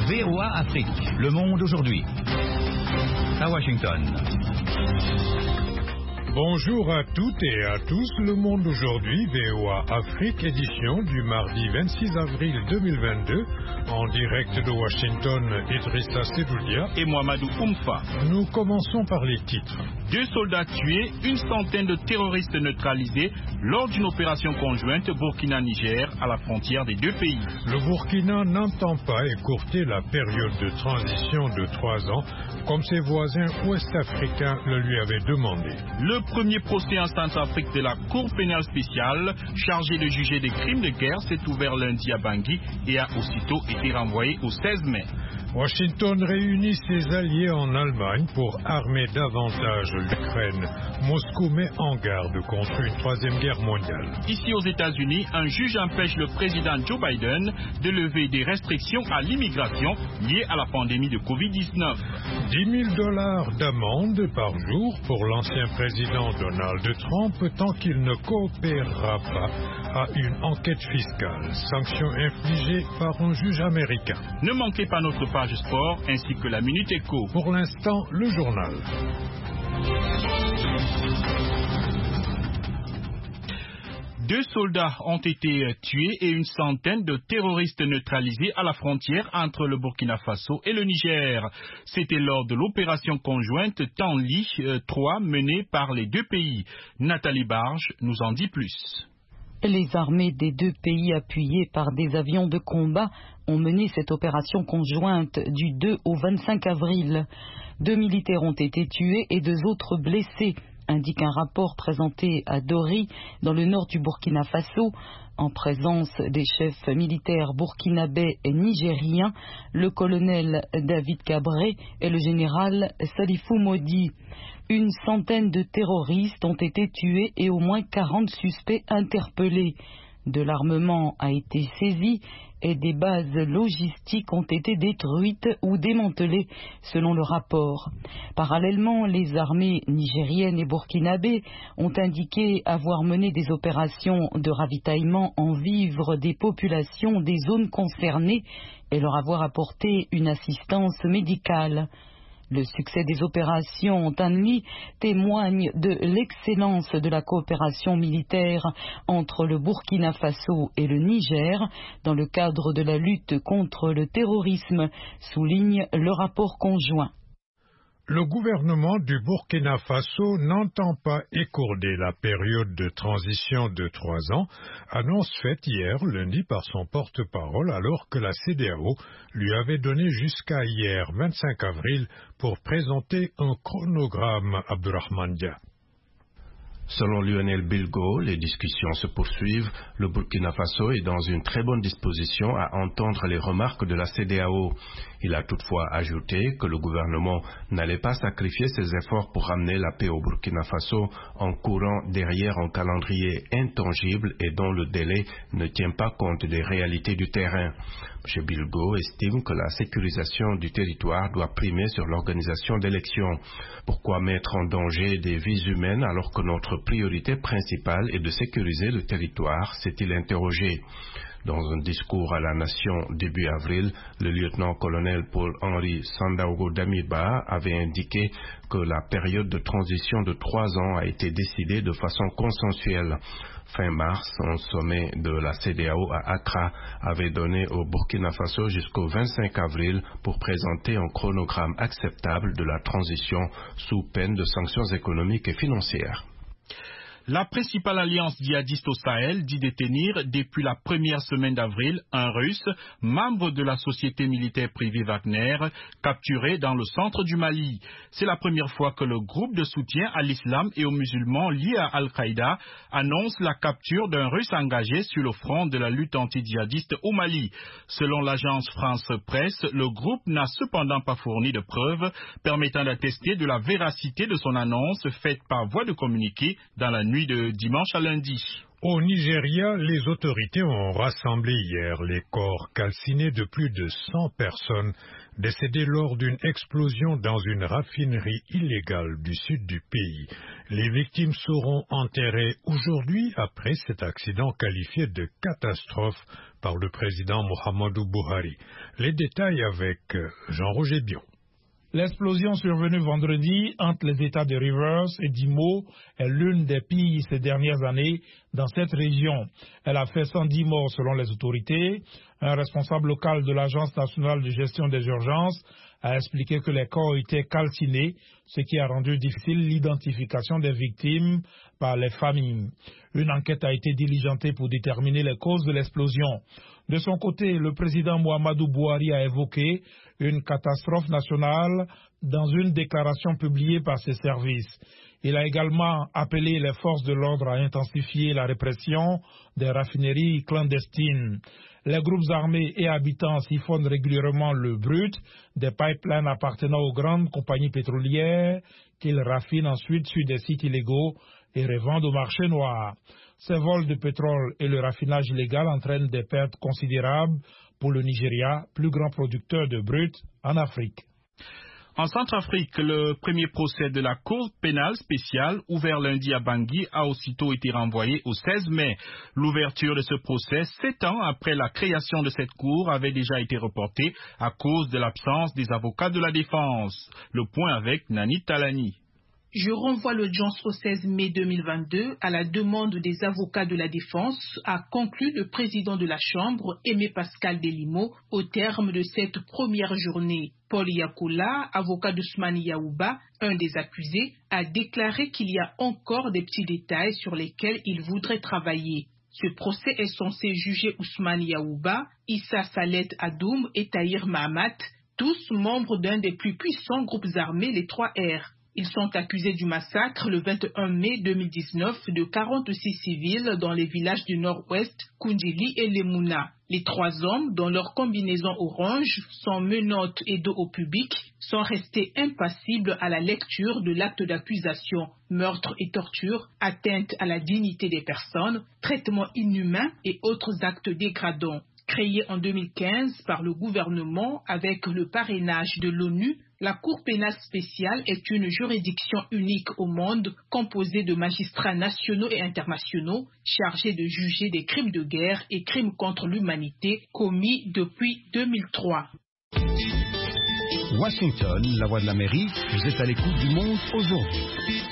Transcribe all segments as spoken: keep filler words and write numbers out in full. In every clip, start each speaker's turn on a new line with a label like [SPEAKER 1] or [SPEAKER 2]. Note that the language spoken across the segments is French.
[SPEAKER 1] V O A Afrique, le monde aujourd'hui. À Washington.
[SPEAKER 2] Bonjour à toutes et à tous, le monde aujourd'hui, V O A Afrique, édition du mardi vingt-six avril deux mille vingt-deux, en direct de Washington, Idrissa Sedoulia
[SPEAKER 3] et Mohamedou Oumfa.
[SPEAKER 2] Nous commençons par les titres.
[SPEAKER 3] Deux soldats tués, une centaine de terroristes neutralisés lors d'une opération conjointe Burkina-Niger à la frontière des deux pays.
[SPEAKER 2] Le Burkina n'entend pas écourter la période de transition de trois ans, comme ses voisins ouest-africains le lui avaient demandé.
[SPEAKER 3] Le premier procès en Centrafrique de la Cour pénale spéciale, chargé de juger des crimes de guerre, s'est ouvert lundi à Bangui et a aussitôt été renvoyé au seize mai.
[SPEAKER 2] Washington réunit ses alliés en Allemagne pour armer davantage l'Ukraine. Moscou met en garde contre une troisième guerre mondiale.
[SPEAKER 3] Ici aux États-Unis, un juge empêche le président Joe Biden de lever des restrictions à l'immigration liées à la pandémie de covid dix-neuf.
[SPEAKER 2] dix mille dollars d'amende par jour pour l'ancien président Donald Trump tant qu'il ne coopérera pas à une enquête fiscale. Sanction infligée par un juge américain.
[SPEAKER 3] Ne manquez pas notre page sport ainsi que la Minute Éco.
[SPEAKER 2] Pour l'instant, le journal.
[SPEAKER 3] Deux soldats ont été tués et une centaine de terroristes neutralisés à la frontière entre le Burkina Faso et le Niger. C'était lors de l'opération conjointe Tanli trois menée par les deux pays. Nathalie Barge nous en dit plus.
[SPEAKER 4] Les armées des deux pays, appuyées par des avions de combat, ont mené cette opération conjointe du deux au vingt-cinq avril. Deux militaires ont été tués et deux autres blessés, indique un rapport présenté à Dori, dans le nord du Burkina Faso, en présence des chefs militaires burkinabés et nigériens, le colonel David Cabré et le général Salifou Modi. Une centaine de terroristes ont été tués et au moins quarante suspects interpellés. De l'armement a été saisi et des bases logistiques ont été détruites ou démantelées, selon le rapport. Parallèlement, les armées nigériennes et burkinabées ont indiqué avoir mené des opérations de ravitaillement en vivres des populations des zones concernées et leur avoir apporté une assistance médicale. Le succès des opérations Tanli témoigne de l'excellence de la coopération militaire entre le Burkina Faso et le Niger dans le cadre de la lutte contre le terrorisme, souligne le rapport conjoint.
[SPEAKER 2] Le gouvernement du Burkina Faso n'entend pas écourter la période de transition de trois ans, annonce faite hier lundi par son porte-parole alors que la C E D E A O lui avait donné jusqu'à hier vingt-cinq avril pour présenter un chronogramme. Abdourahmane Dia.
[SPEAKER 5] Selon Lionel Bilgo, les discussions se poursuivent. Le Burkina Faso est dans une très bonne disposition à entendre les remarques de la C E D E A O. Il a toutefois ajouté que le gouvernement n'allait pas sacrifier ses efforts pour ramener la paix au Burkina Faso en courant derrière un calendrier intangible et dont le délai ne tient pas compte des réalités du terrain. M. Bilgo estime que la sécurisation du territoire doit primer sur l'organisation d'élections. Pourquoi mettre en danger des vies humaines alors que notre priorité principale est de sécuriser le territoire, s'est-il interrogé. Dans un discours à la nation début avril, le lieutenant-colonel Paul-Henri Sandaogo Damiba avait indiqué que la période de transition de trois ans a été décidée de façon consensuelle. Fin mars, un sommet de la C E D E A O à Accra avait donné au Burkina Faso jusqu'au vingt-cinq avril pour présenter un chronogramme acceptable de la transition sous peine de sanctions économiques et financières.
[SPEAKER 3] La principale alliance djihadiste au Sahel dit détenir depuis la première semaine d'avril un Russe, membre de la société militaire privée Wagner, capturé dans le centre du Mali. C'est la première fois que le groupe de soutien à l'islam et aux musulmans liés à Al-Qaïda annonce la capture d'un Russe engagé sur le front de la lutte anti-djihadiste au Mali. Selon l'agence France Presse, le groupe n'a cependant pas fourni de preuves permettant d'attester de la véracité de son annonce faite par voie de communiqué dans la nuit de dimanche à lundi.
[SPEAKER 2] Au Nigeria, les autorités ont rassemblé hier les corps calcinés de plus de cent personnes décédées lors d'une explosion dans une raffinerie illégale du sud du pays. Les victimes seront enterrées aujourd'hui après cet accident qualifié de catastrophe par le président Muhammadu Buhari. Les détails avec Jean-Roger Bion.
[SPEAKER 6] L'explosion survenue vendredi entre les États de Rivers et d'Imo est l'une des pires ces dernières années dans cette région. Elle a fait cent dix morts selon les autorités. Un responsable local de l'Agence nationale de gestion des urgences a expliqué que les corps étaient calcinés, ce qui a rendu difficile l'identification des victimes par les familles. Une enquête a été diligentée pour déterminer les causes de l'explosion. De son côté, le président Muhammadu Buhari a évoqué une catastrophe nationale dans une déclaration publiée par ses services. Il a également appelé les forces de l'ordre à intensifier la répression des raffineries clandestines. Les groupes armés et habitants siphonnent régulièrement le brut des pipelines appartenant aux grandes compagnies pétrolières qu'ils raffinent ensuite sur des sites illégaux et revendent au marché noir. Ces vols de pétrole et le raffinage illégal entraînent des pertes considérables pour le Nigeria, plus grand producteur de brut en Afrique.
[SPEAKER 3] En Centrafrique, le premier procès de la Cour pénale spéciale, ouvert lundi à Bangui, a aussitôt été renvoyé au seize mai. L'ouverture de ce procès, sept ans après la création de cette Cour, avait déjà été reportée à cause de l'absence des avocats de la défense. Le point avec Nani Talani.
[SPEAKER 7] Je renvoie l'audience au seize mai deux mille vingt-deux à la demande des avocats de la défense, a conclu le président de la Chambre, Aimé Pascal Delimo, au terme de cette première journée. Paul Yakoula, avocat d'Ousmane Yaouba, un des accusés, a déclaré qu'il y a encore des petits détails sur lesquels il voudrait travailler. Ce procès est censé juger Ousmane Yaouba, Issa Salet Adoum et Tahir Mahamat, tous membres d'un des plus puissants groupes armés, les trois R. Ils sont accusés du massacre le vingt et un mai deux mille dix-neuf de quarante-six civils dans les villages du nord-ouest, Kundili et Lemouna. Les trois hommes, dont leur combinaison orange, sans menottes et dos au public, sont restés impassibles à la lecture de l'acte d'accusation, meurtre et torture, atteinte à la dignité des personnes, traitement inhumain et autres actes dégradants. Créée en deux mille quinze par le gouvernement avec le parrainage de l'ONU, la Cour pénale spéciale est une juridiction unique au monde composée de magistrats nationaux et internationaux chargés de juger des crimes de guerre et crimes contre l'humanité commis depuis deux mille trois.
[SPEAKER 1] Washington, la voix de l'Amérique, vous êtes à l'écoute du monde aujourd'hui.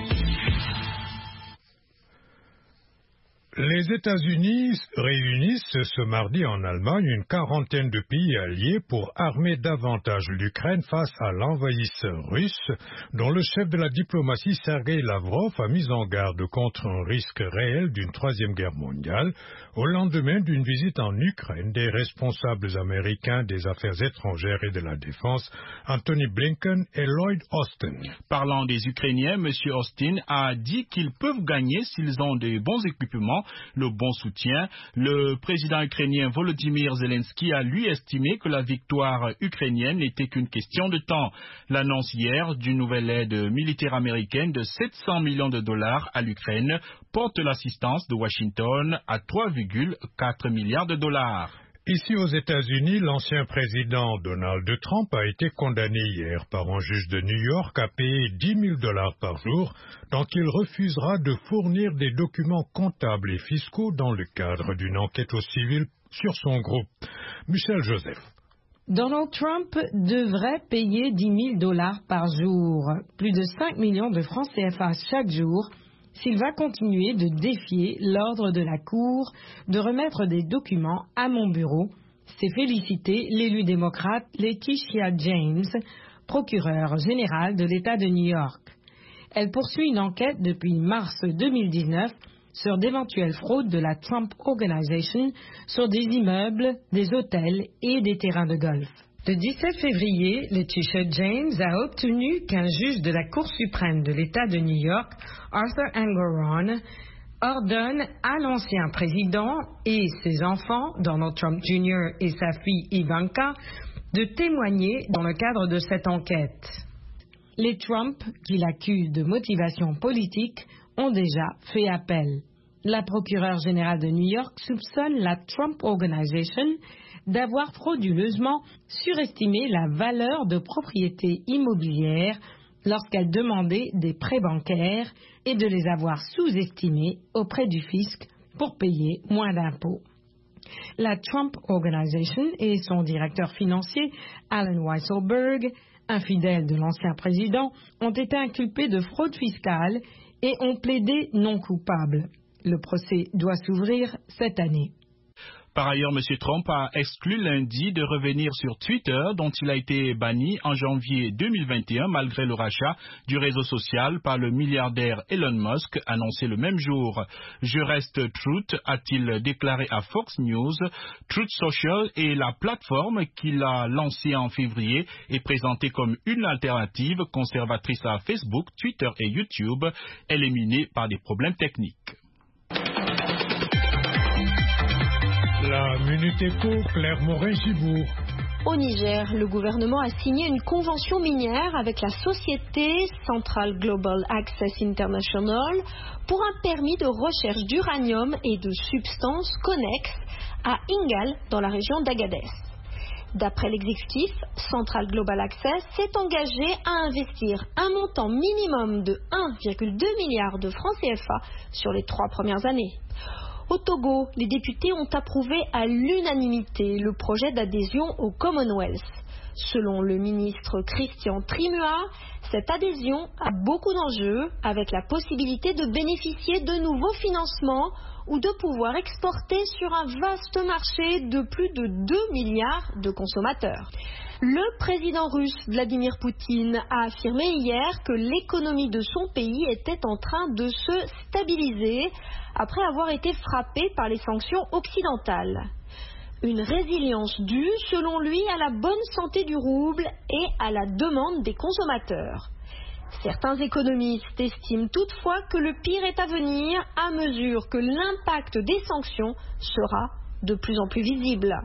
[SPEAKER 2] Les États-Unis réunissent ce mardi en Allemagne une quarantaine de pays alliés pour armer davantage l'Ukraine face à l'envahisseur russe, dont le chef de la diplomatie Sergei Lavrov a mis en garde contre un risque réel d'une troisième guerre mondiale au lendemain d'une visite en Ukraine des responsables américains des affaires étrangères et de la défense, Anthony Blinken et Lloyd Austin.
[SPEAKER 3] Parlant des Ukrainiens, M. Austin a dit qu'ils peuvent gagner s'ils ont de bons équipements, le bon soutien. Le président ukrainien Volodymyr Zelensky a lui estimé que la victoire ukrainienne n'était qu'une question de temps. L'annonce hier d'une nouvelle aide militaire américaine de sept cents millions de dollars à l'Ukraine porte l'assistance de Washington à trois virgule quatre milliards de dollars.
[SPEAKER 2] Ici aux États-Unis, l'ancien président Donald Trump a été condamné hier par un juge de New York à payer dix mille dollars par jour, tant il refusera de fournir des documents comptables et fiscaux dans le cadre d'une enquête au civil sur son groupe. Michel Joseph.
[SPEAKER 8] Donald Trump devrait payer dix mille dollars par jour, plus de cinq millions de francs C F A chaque jour, s'il va continuer de défier l'ordre de la Cour de remettre des documents à mon bureau, s'est félicité l'élu démocrate Letitia James, procureure générale de l'État de New York. Elle poursuit une enquête depuis mars deux mille dix-neuf sur d'éventuelles fraudes de la Trump Organization sur des immeubles, des hôtels et des terrains de golf. Le dix-sept février, Letitia James a obtenu qu'un juge de la Cour suprême de l'État de New York, Arthur Engoron, ordonne à l'ancien président et ses enfants, Donald Trump Junior et sa fille Ivanka, de témoigner dans le cadre de cette enquête. Les Trump, qui l'accusent de motivation politique, ont déjà fait appel. La procureure générale de New York soupçonne la Trump Organization d'avoir frauduleusement surestimé la valeur de propriétés immobilières lorsqu'elle demandait des prêts bancaires et de les avoir sous-estimés auprès du fisc pour payer moins d'impôts. La Trump Organization et son directeur financier, Alan Weisselberg, infidèle de l'ancien président, ont été inculpés de fraude fiscale et ont plaidé non coupables. Le procès doit s'ouvrir cette année.
[SPEAKER 3] Par ailleurs, M. Trump a exclu lundi de revenir sur Twitter, dont il a été banni en janvier deux mille vingt et un malgré le rachat du réseau social par le milliardaire Elon Musk, annoncé le même jour. « Je reste Truth », a-t-il déclaré à Fox News. Truth Social est la plateforme qu'il a lancée en février et présentée comme une alternative conservatrice à Facebook, Twitter et YouTube. Elle est minée par des problèmes techniques.
[SPEAKER 2] La Minute Éco, Claire Morin-Gibourg.
[SPEAKER 9] Au Niger, le gouvernement a signé une convention minière avec la société Central Global Access International pour un permis de recherche d'uranium et de substances connexes à Ingal, dans la région d'Agadez. D'après l'exécutif, Central Global Access s'est engagé à investir un montant minimum de un virgule deux milliard de francs C F A sur les trois premières années. Au Togo, les députés ont approuvé à l'unanimité le projet d'adhésion au Commonwealth. Selon le ministre Christian Trimua, cette adhésion a beaucoup d'enjeux, avec la possibilité de bénéficier de nouveaux financements ou de pouvoir exporter sur un vaste marché de plus de deux milliards de consommateurs. Le président russe Vladimir Poutine a affirmé hier que l'économie de son pays était en train de se stabiliser après avoir été frappée par les sanctions occidentales. Une résilience due, selon lui, à la bonne santé du rouble et à la demande des consommateurs. Certains économistes estiment toutefois que le pire est à venir à mesure que l'impact des sanctions sera de plus en plus visible.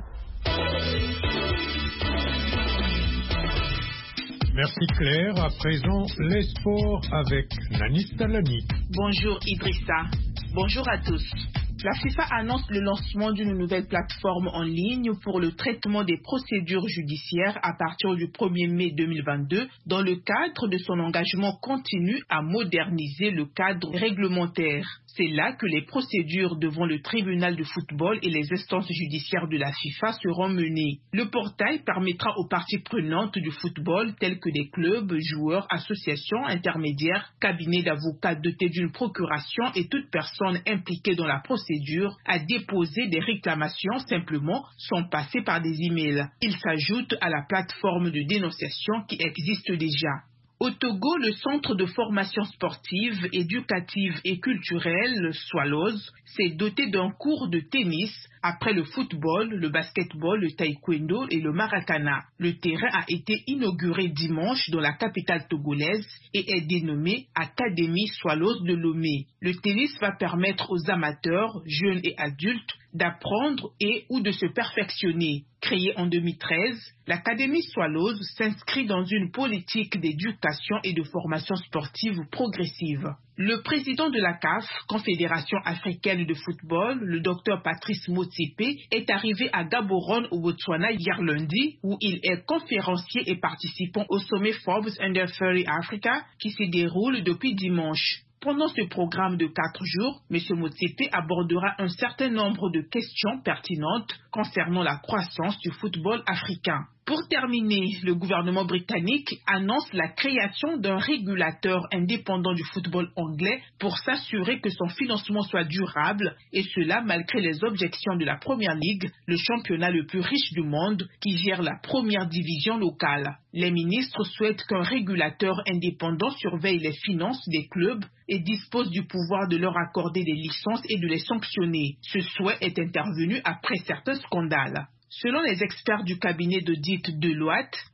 [SPEAKER 2] Merci Claire. À présent, les sports avec Nani Talani.
[SPEAKER 7] Bonjour Idrissa. Bonjour à tous. La FIFA annonce le lancement d'une nouvelle plateforme en ligne pour le traitement des procédures judiciaires à partir du premier mai deux mille vingt-deux dans le cadre de son engagement continu à moderniser le cadre réglementaire. C'est là que les procédures devant le tribunal de football et les instances judiciaires de la FIFA seront menées. Le portail permettra aux parties prenantes du football, telles que des clubs, joueurs, associations, intermédiaires, cabinets d'avocats dotés d'une procuration et toute personne impliquée dans la procédure, à déposer des réclamations simplement sans passer par des emails. Il s'ajoute à la plateforme de dénonciation qui existe déjà. Au Togo, le centre de formation sportive, éducative et culturelle, Swallows, s'est doté d'un cours de tennis après le football, le basketball, le taekwondo et le maracana. Le terrain a été inauguré dimanche dans la capitale togolaise et est dénommé Académie Swallows de Lomé. Le tennis va permettre aux amateurs, jeunes et adultes, d'apprendre et ou de se perfectionner. Créée en deux mille treize, l'Académie Swallows s'inscrit dans une politique d'éducation et de formation sportive progressive. Le président de la C A F, Confédération africaine de football, le docteur Patrice Motsepe, est arrivé à Gaborone au Botswana hier lundi, où il est conférencier et participant au sommet Forbes Under trente Africa qui se déroule depuis dimanche. Pendant ce programme de quatre jours, M. Motsepe abordera un certain nombre de questions pertinentes concernant la croissance du football africain. Pour terminer, le gouvernement britannique annonce la création d'un régulateur indépendant du football anglais pour s'assurer que son financement soit durable, et cela malgré les objections de la Premier League, le championnat le plus riche du monde qui gère la première division locale. Les ministres souhaitent qu'un régulateur indépendant surveille les finances des clubs et dispose du pouvoir de leur accorder des licences et de les sanctionner. Ce souhait est intervenu après certains scandales. Selon les experts du cabinet d'audit Deloitte,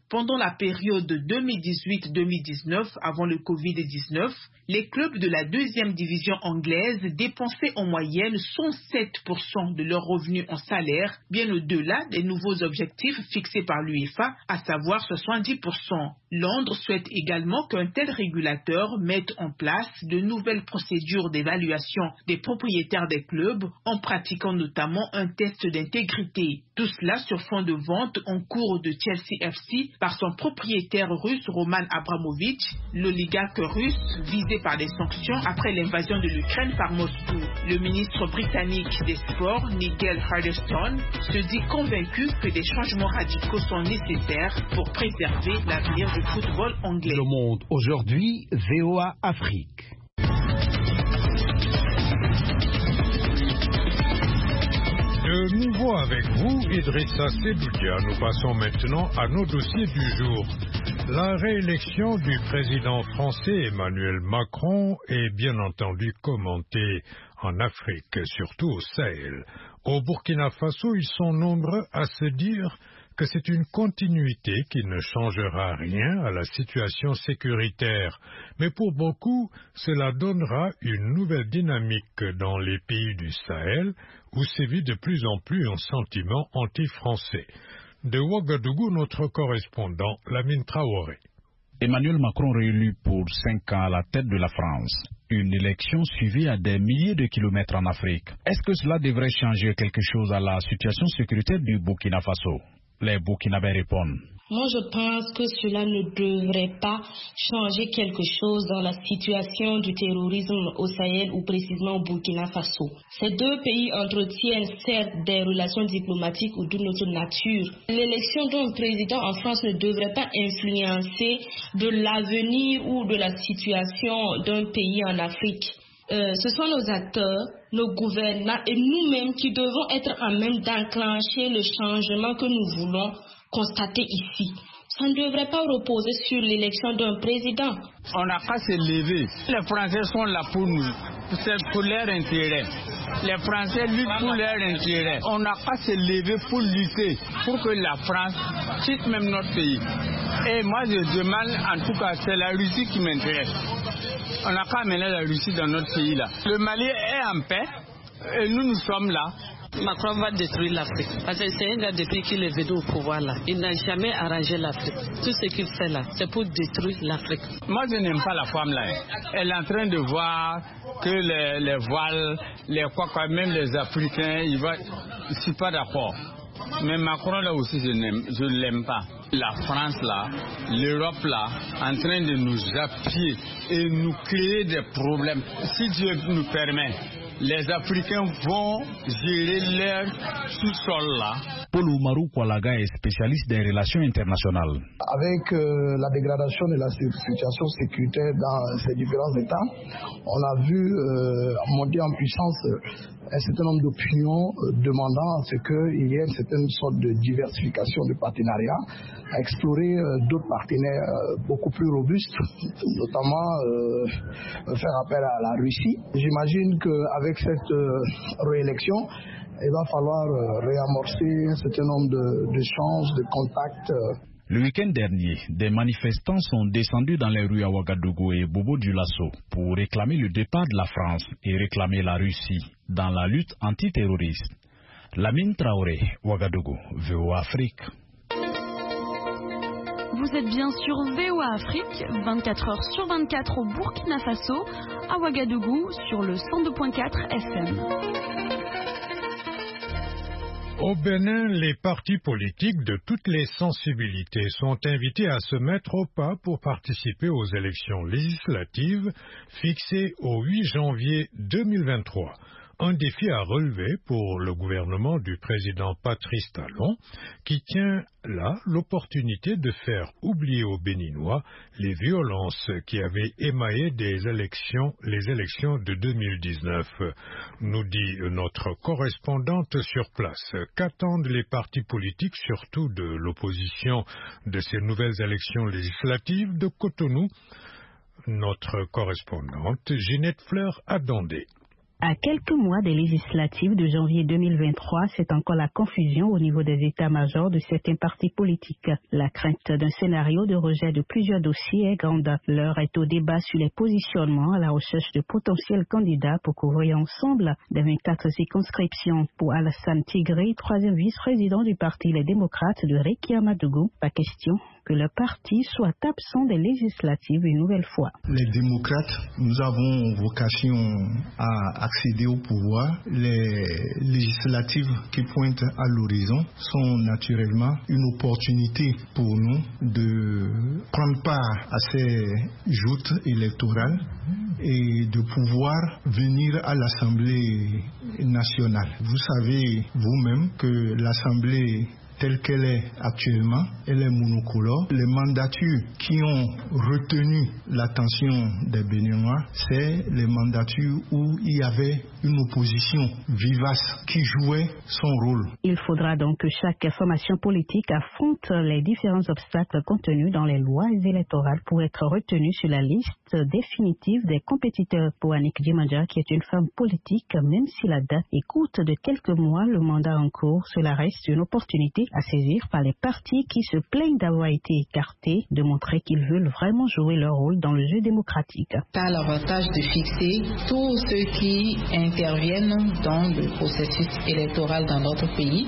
[SPEAKER 7] Pendant la période deux mille dix-huit deux mille dix-neuf, avant le covid dix-neuf, les clubs de la deuxième division anglaise dépensaient en moyenne cent sept pour cent de leurs revenus en salaire, bien au-delà des nouveaux objectifs fixés par l'UEFA, à savoir soixante-dix pour cent. Londres souhaite également qu'un tel régulateur mette en place de nouvelles procédures d'évaluation des propriétaires des clubs, en pratiquant notamment un test d'intégrité. Tout cela sur fond de vente en cours de Chelsea F C par son propriétaire russe Roman Abramovich, l'oligarque russe visé par des sanctions après l'invasion de l'Ukraine par Moscou. Le ministre britannique des Sports, Nigel Huddleston, se dit convaincu que des changements radicaux sont nécessaires pour préserver l'avenir du football anglais.
[SPEAKER 10] Le Monde aujourd'hui, V O A Afrique.
[SPEAKER 2] De nouveau avec vous, Idrissa Seloudia. Nous passons maintenant à nos dossiers du jour. La réélection du président français Emmanuel Macron est bien entendu commentée en Afrique, surtout au Sahel. Au Burkina Faso, ils sont nombreux à se dire que c'est une continuité qui ne changera rien à la situation sécuritaire. Mais pour beaucoup, cela donnera une nouvelle dynamique dans les pays du Sahel où sévit de plus en plus un sentiment anti-français. De Ouagadougou, notre correspondant, Lamine Traoré.
[SPEAKER 11] Emmanuel Macron réélu pour cinq ans à la tête de la France. Une élection suivie à des milliers de kilomètres en Afrique. Est-ce que cela devrait changer quelque chose à la situation sécuritaire du Burkina Faso? Les Burkinabés répondent.
[SPEAKER 12] Moi, je pense que cela ne devrait pas changer quelque chose dans la situation du terrorisme au Sahel ou précisément au Burkina Faso. Ces deux pays entretiennent certes des relations diplomatiques ou d'une autre nature. L'élection d'un président en France ne devrait pas influencer de l'avenir ou de la situation d'un pays en Afrique. Euh, ce sont nos acteurs, nos gouvernants et nous-mêmes qui devons être à même d'enclencher le changement que nous voulons constater ici. Ça ne devrait pas reposer sur l'élection d'un président.
[SPEAKER 13] On n'a qu'à se lever. Les Français sont là pour nous, c'est pour leur intérêt. Les Français luttent pour leur intérêt. On n'a qu'à se lever pour lutter, pour que la France quitte même notre pays. Et moi je demande, en tout cas, c'est la Russie qui m'intéresse. On n'a qu'à amener la Russie dans notre pays là. Le Mali est en paix et nous, nous sommes là.
[SPEAKER 14] Macron va détruire l'Afrique. Parce que c'est un gars depuis qu'il est venu au pouvoir là. Il n'a jamais arrangé l'Afrique. Tout ce qu'il fait là, c'est pour détruire l'Afrique.
[SPEAKER 13] Moi, je n'aime pas la femme là. Elle est en train de voir que les, les voiles, les quoi, quoi, même les Africains, ils vont... je ne suis pas d'accord. Mais Macron là aussi, je ne l'aime pas. La France là, l'Europe là, en train de nous appuyer et nous créer des problèmes. Si Dieu nous permet, les Africains vont gérer leur sous-sol là.
[SPEAKER 11] Paul Oumarou Kwalaga est spécialiste des relations internationales.
[SPEAKER 15] Avec euh, la dégradation de la situation sécuritaire dans ces différents États, on a vu euh, monter en puissance un certain nombre d'opinions euh, demandant à ce qu'il y ait une certaine sorte de diversification de partenariats, à explorer euh, d'autres partenaires euh, beaucoup plus robustes, notamment euh, faire appel à la Russie. J'imagine qu'avec cette euh, réélection, il va falloir euh, réamorcer un certain nombre d'échanges, de, de contacts. Euh.
[SPEAKER 11] Le week-end dernier, des manifestants sont descendus dans les rues à Ouagadougou et Bobo-Dioulasso pour réclamer le départ de la France et réclamer la Russie dans la lutte antiterroriste. Lamine Traoré, Ouagadougou, V O A Afrique.
[SPEAKER 16] Vous êtes bien sur V O A Afrique, vingt-quatre heures sur vingt-quatre au Burkina Faso, à Ouagadougou sur le cent deux virgule quatre F M.
[SPEAKER 2] Au Bénin, les partis politiques de toutes les sensibilités sont invités à se mettre au pas pour participer aux élections législatives fixées au huit janvier deux mille vingt-trois. Un défi à relever pour le gouvernement du président Patrice Talon, qui tient là l'opportunité de faire oublier aux Béninois les violences qui avaient émaillé des élections, les élections de deux mille dix-neuf, nous dit notre correspondante sur place. Qu'attendent les partis politiques, surtout de l'opposition, de ces nouvelles élections législatives de Cotonou? Notre correspondante Ginette Fleur Adondé.
[SPEAKER 17] À quelques mois des législatives de janvier deux mille vingt-trois, c'est encore la confusion au niveau des états-majors de certains partis politiques. La crainte d'un scénario de rejet de plusieurs dossiers est grande. L'heure est au débat sur les positionnements à la recherche de potentiels candidats pour couvrir ensemble des vingt-quatre circonscriptions. Pour Alassane Tigré, troisième vice-président du parti Les Démocrates de Réki Amadougou, pas question que le parti soit absent des législatives une nouvelle fois.
[SPEAKER 18] Les démocrates, nous avons vocation à accéder au pouvoir. Les législatives qui pointent à l'horizon sont naturellement une opportunité pour nous de prendre part à ces joutes électorales et de pouvoir venir à l'Assemblée nationale. Vous savez vous-même que l'Assemblée telle qu'elle est actuellement, elle est monocolore. Les mandatures qui ont retenu l'attention des Béninois, c'est les mandatures où il y avait une opposition vivace qui jouait son rôle.
[SPEAKER 17] Il faudra donc que chaque formation politique affronte les différents obstacles contenus dans les lois électorales pour être retenu sur la liste définitive des compétiteurs. Pour Annick Djimandja, qui est une femme politique, même si la date est courte de quelques mois, le mandat en cours, cela reste une opportunité à saisir par les partis qui se plaignent d'avoir été écartés, de montrer qu'ils veulent vraiment jouer leur rôle dans le jeu démocratique.
[SPEAKER 19] Ça a l'avantage de fixer tous ceux qui interviennent dans le processus électoral dans notre pays.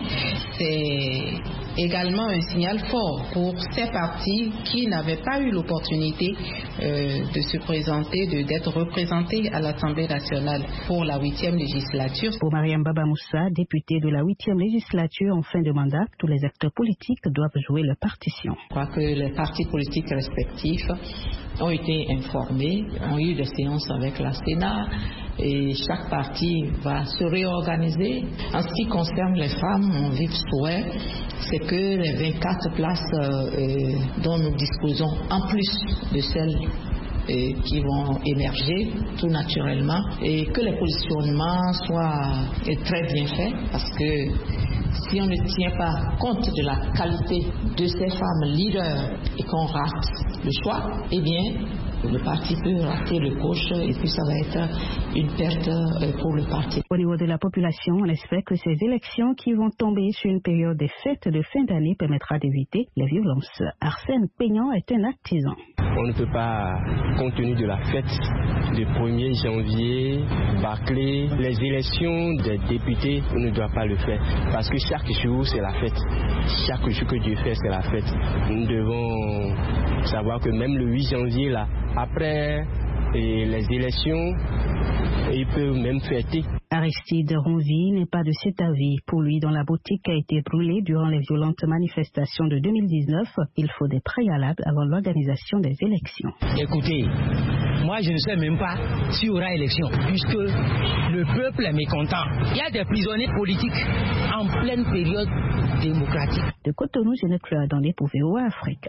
[SPEAKER 19] C'est également un signal fort pour ces partis qui n'avaient pas eu l'opportunité euh, de se présenter, de, d'être représentés à l'Assemblée nationale pour la huitième législature.
[SPEAKER 17] Pour Mariam Baba Moussa, députée de la huitième législature en fin de mandat, tous les acteurs politiques doivent jouer leur partition.
[SPEAKER 19] Je crois que les partis politiques respectifs ont été informés, ont eu des séances avec la Sénat et chaque parti va se réorganiser. En ce qui concerne les femmes, mon vif souhait, c'est que les vingt-quatre places euh, dont nous disposons, en plus de celles Et qui vont émerger tout naturellement et que les positionnements soient très bien faits, parce que si on ne tient pas compte de la qualité de ces femmes leaders et qu'on rate le choix, eh bien le parti peut rater le coche et puis ça va être une perte pour le parti.
[SPEAKER 17] Au niveau de la population, on espère que ces élections qui vont tomber sur une période des fêtes de fin d'année permettra d'éviter les violences. Arsène Peignan est un artisan.
[SPEAKER 20] On ne peut pas, compte tenu de la fête du premier janvier, bâcler les élections des députés. On ne doit pas le faire parce que chaque jour c'est la fête. Chaque jour que Dieu fait c'est la fête. Nous devons savoir que même le huit janvier là, après et les élections, ils peuvent même fêter.
[SPEAKER 17] Aristide Ronvi n'est pas de cet avis. Pour lui, dont la boutique a été brûlée durant les violentes manifestations de deux mille dix-neuf, il faut des préalables avant l'organisation des élections.
[SPEAKER 21] Écoutez, moi je ne sais même pas s'il y aura élection, puisque le peuple est mécontent. Il y a des prisonniers politiques en pleine période démocratique.
[SPEAKER 17] De Cotonou, Jeannette Fleur dans les pour V O A Afrique.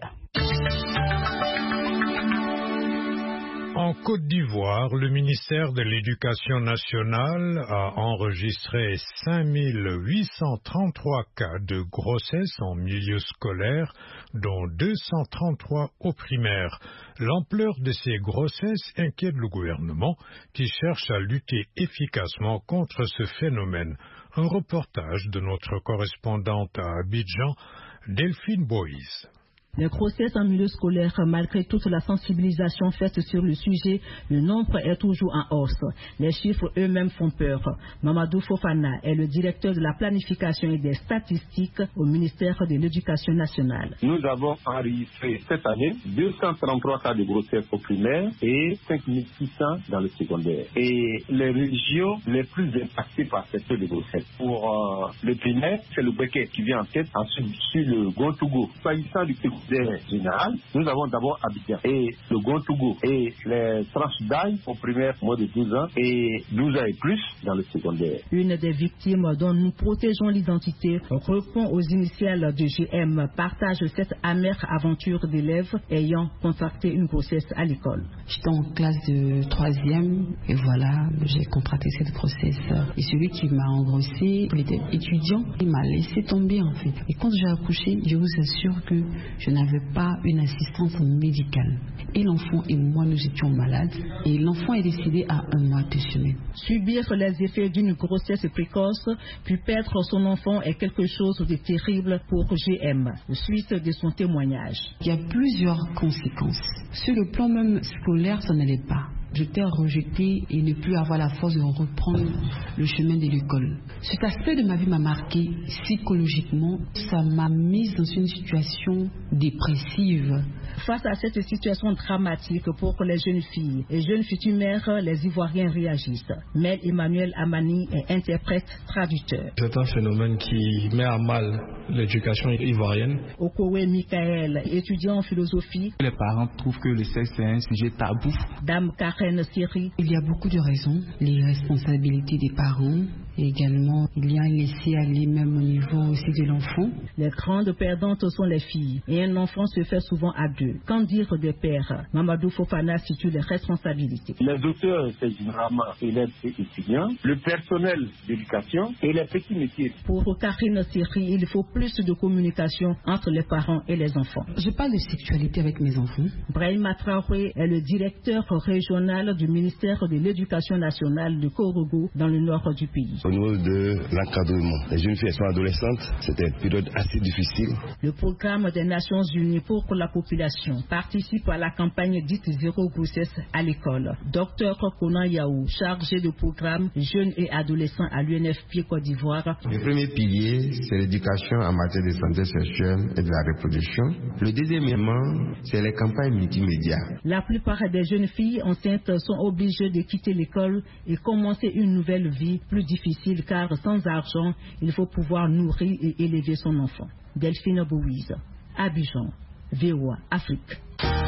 [SPEAKER 2] En Côte d'Ivoire, le ministère de l'Éducation nationale a enregistré cinq mille huit cent trente-trois cas de grossesse en milieu scolaire, dont deux cent trente-trois au primaire. L'ampleur de ces grossesses inquiète le gouvernement qui cherche à lutter efficacement contre ce phénomène. Un reportage de notre correspondante à Abidjan, Delphine Boïs.
[SPEAKER 22] Les grossesses en milieu scolaire, malgré toute la sensibilisation faite sur le sujet, le nombre est toujours en hausse. Les chiffres eux-mêmes font peur. Mamadou Fofana est le directeur de la planification et des statistiques au ministère de l'Éducation nationale.
[SPEAKER 23] Nous avons enregistré cette année deux cent trente-trois cas de grossesse au primaire et cinq mille six cents dans le secondaire. Et les régions les plus impactées par cette de grossesse. Pour euh, le primaire, c'est le Béquet qui vient en tête, ensuite sur le Gontougou. S'agissant du secondaire général, nous avons d'abord Abidjan et le Gontougou et les tranches d'âge au primaire moins de douze ans et douze ans et plus dans le secondaire.
[SPEAKER 22] Une des victimes dont nous protégeons l'identité répond aux initiales de G M, partage cette amère aventure d'élèves ayant contracté une grossesse à l'école.
[SPEAKER 24] J'étais en classe de troisième et voilà, j'ai contracté cette grossesse. Et celui qui m'a engrossé, il était étudiant, il m'a laissé tomber en fait. Et quand j'ai accouché, je vous assure que je n'avait pas une assistance médicale. Et l'enfant et moi, nous étions malades. Et l'enfant est décédé à un mois de semaine.
[SPEAKER 22] Subir les effets d'une grossesse précoce, puis perdre son enfant est quelque chose de terrible pour G M. Suite de son témoignage.
[SPEAKER 24] Il y a plusieurs conséquences. Sur le plan même scolaire, ça n'allait pas. J'étais rejetée et ne plus avoir la force de reprendre le chemin de l'école. Cet aspect de ma vie m'a marqué psychologiquement. Ça m'a mise dans une situation dépressive.
[SPEAKER 22] Face à cette situation dramatique pour les jeunes filles et jeunes futures mères, les Ivoiriens réagissent. Mel Emmanuel Amani est interprète traducteur.
[SPEAKER 1] C'est un phénomène qui met à mal l'éducation ivoirienne.
[SPEAKER 22] Okowe Michael, étudiant en philosophie.
[SPEAKER 4] Les parents trouvent que le sexe est un sujet tabou.
[SPEAKER 22] Dame Karen Siri.
[SPEAKER 24] Il y a beaucoup de raisons. Les responsabilités des parents. Et également, il y a un laisser-aller même au niveau aussi de l'enfant.
[SPEAKER 22] Les grandes perdantes sont les filles. Et un enfant se fait souvent à deux. Qu'en dire des pères? Mamadou Fofana situe les responsabilités.
[SPEAKER 23] Les auteurs, c'est généralement élèves et étudiants, le personnel d'éducation et les petits métiers.
[SPEAKER 22] Pour Karine Siri, il faut plus de communication entre les parents et les enfants.
[SPEAKER 24] Je parle de sexualité avec mes enfants.
[SPEAKER 22] Brahima Traoré est le directeur régional du ministère de l'Éducation nationale de Korogo dans le nord du pays.
[SPEAKER 5] Au niveau de l'encadrement, les jeunes filles sont adolescentes, c'était une période assez difficile.
[SPEAKER 22] Le programme des Nations Unies pour la population participe à la campagne dite Zéro grossesse à l'école. Docteur Konan Yaou, chargé de programme jeunes et adolescents à l'U N F P Côte d'Ivoire.
[SPEAKER 6] Le premier pilier, c'est l'éducation en matière de santé sexuelle et de la reproduction. Le deuxième élément, c'est les campagnes multimédia.
[SPEAKER 22] La plupart des jeunes filles enceintes sont obligées de quitter l'école et commencer une nouvelle vie plus difficile car sans argent, il faut pouvoir nourrir et élever son enfant. Delphine Bouise, Abidjan, V O A Afrique.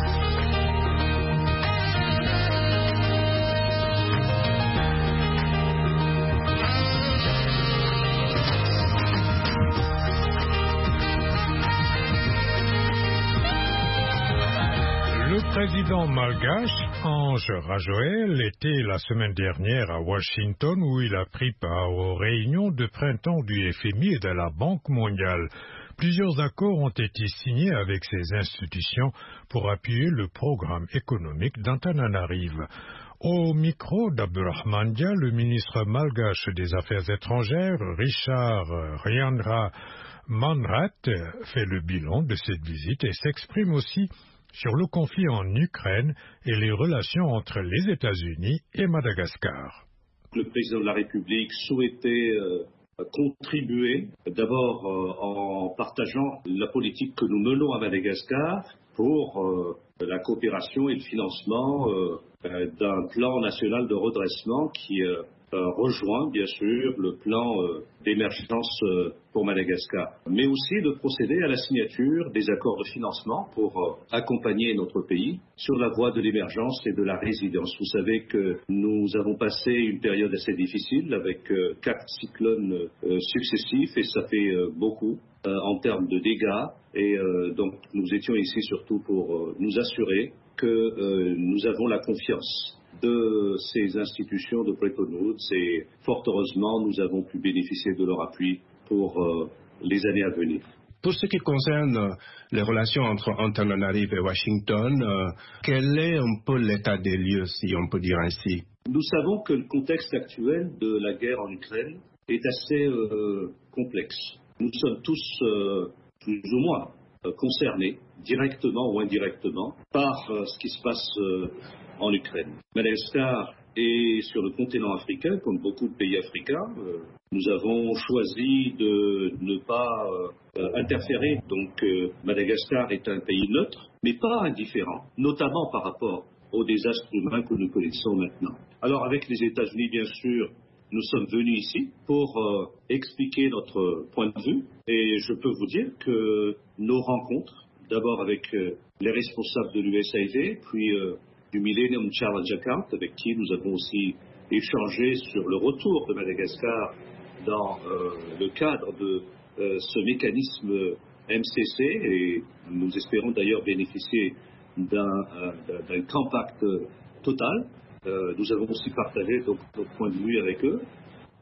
[SPEAKER 2] Le président malgache, Ange Rajoel, était la semaine dernière à Washington où il a pris part aux réunions de printemps du F M I et de la Banque mondiale. Plusieurs accords ont été signés avec ces institutions pour appuyer le programme économique d'Antananarive. Au micro d'Abdurrahman Dia, le ministre malgache des Affaires étrangères, Richard Riandra Manrat, fait le bilan de cette visite et s'exprime aussi sur le conflit en Ukraine et les relations entre les États-Unis et Madagascar.
[SPEAKER 25] Le président de la République souhaitait euh, contribuer d'abord euh, en partageant la politique que nous menons à Madagascar pour euh, la coopération et le financement euh, d'un plan national de redressement qui euh, rejoint bien sûr le plan euh, d'émergence euh, pour Madagascar, mais aussi de procéder à la signature des accords de financement pour euh, accompagner notre pays sur la voie de l'émergence et de la résilience. Vous savez que nous avons passé une période assez difficile avec euh, quatre cyclones euh, successifs et ça fait euh, beaucoup euh, en termes de dégâts et euh, donc nous étions ici surtout pour euh, nous assurer que euh, nous avons la confiance de ces institutions de Bretton Woods et fort heureusement nous avons pu bénéficier de leur appui pour euh, les années à venir.
[SPEAKER 26] Pour ce qui concerne les relations entre Antananarive et Washington, euh, quel est un peu l'état des lieux, si on peut dire ainsi?
[SPEAKER 25] Nous savons que le contexte actuel de la guerre en Ukraine est assez euh, complexe. Nous sommes tous, euh, plus ou moins, euh, concernés, directement ou indirectement, par euh, ce qui se passe euh, en Ukraine. Madagascar est sur le continent africain, comme beaucoup de pays africains. Euh, nous avons choisi de ne pas euh, interférer. Donc euh, Madagascar est un pays neutre, mais pas indifférent, notamment par rapport aux désastres humains que nous connaissons maintenant. Alors avec les États-Unis, bien sûr, nous sommes venus ici pour euh, expliquer notre point de vue. Et je peux vous dire que nos rencontres, d'abord avec euh, les responsables de l'U S A I D, puis euh, du Millennium Challenge Account, avec qui nous avons aussi échangé sur le retour de Madagascar dans euh, le cadre de euh, ce mécanisme M C C, et nous espérons d'ailleurs bénéficier d'un, euh, d'un compact total. Euh, nous avons aussi partagé donc, notre point de vue avec eux.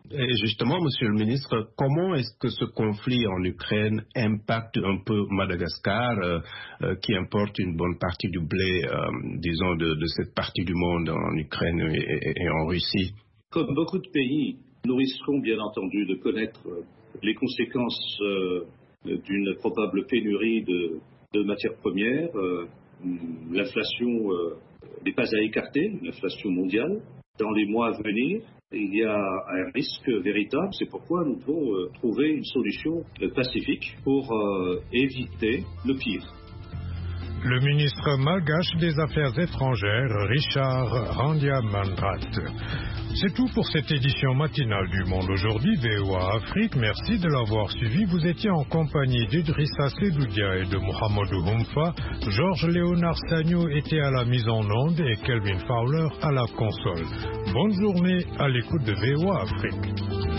[SPEAKER 26] Et justement, Monsieur le ministre, comment est-ce que ce conflit en Ukraine impacte un peu Madagascar, euh, euh, qui importe une bonne partie du blé, euh, disons, de, de cette partie du monde en Ukraine et, et, et en Russie?
[SPEAKER 25] Comme beaucoup de pays, nous risquons bien entendu de connaître les conséquences euh, d'une probable pénurie de, de matières premières. Euh, l'inflation euh, n'est pas à écarter, l'inflation mondiale. Dans les mois à venir, il y a un risque véritable. C'est pourquoi nous devons euh, trouver une solution euh, pacifique pour euh, éviter le pire.
[SPEAKER 2] Le ministre malgache des Affaires étrangères, Richard Randiamandrat. C'est tout pour cette édition matinale du Monde aujourd'hui, V O A Afrique. Merci de l'avoir suivi. Vous étiez en compagnie d'Idrissa Sedoudia et de Mohamedou Humfa. Georges Léonard Sagno était à la mise en onde et Kelvin Fowler à la console. Bonne journée à l'écoute de V O A Afrique.